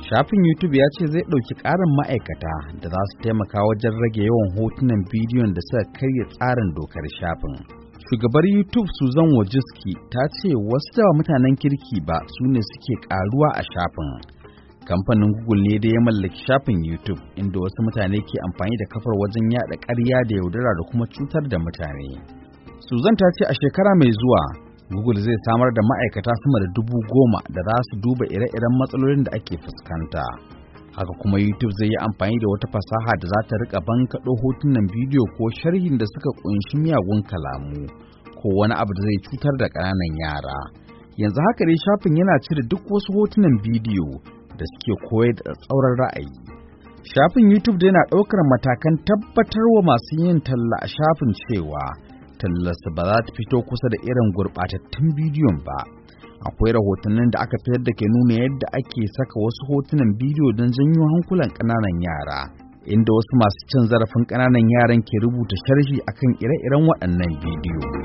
Shafin YouTube ya ce zai ɗauki ƙarin ma'aikata da za su taimaka wajen rage yawan hotunan bidiyon da suka karya tsarin dokar shafin. Shugabar YouTube Susan Wojcicki ta ce wasu da mutanen kirki ba su ne suke ƙaruwa a shafin. Kamfanin Google ne da ya mallaki shafin YouTube, inda wasu mutane ke amfani da kafar wajen yaɗa ƙarya da yaudara da kuma cutar da mutane. Susan ta ce a shekara mai zuwa, Google zai samar da ma'aikata sama da 10,000 da za su duba ire-iren matsalolin da ake fuskanta. Haka kuma YouTube zai yi amfani da wata fasaha da za ta rika bankaɗo hotunan bidiyo ko sharhin da suka ƙunshi miyagun kalamu ko wani abu da zai cutar da ƙananan yara. Yanzu haka dai shafin yana cire duk wasu hotunan bidiyo da suke koyar da tsauran ra'ayi. Shafin YouTube dai na ɗaukar matakan tabbatar wa masu yin talla a shafin cewa tallarsa ba za ta fito kusa da irin gurɓatattun bidiyon ba. Akwai rahotannin da aka fitar da ke nuna yadda ake saka wasu hotunan bidiyo don janyo hankulan ƙananan yara, inda wasu masu cin zarafin ƙananan yaran ke rubuta sharhi akan ire-iren waɗannan bidiyo.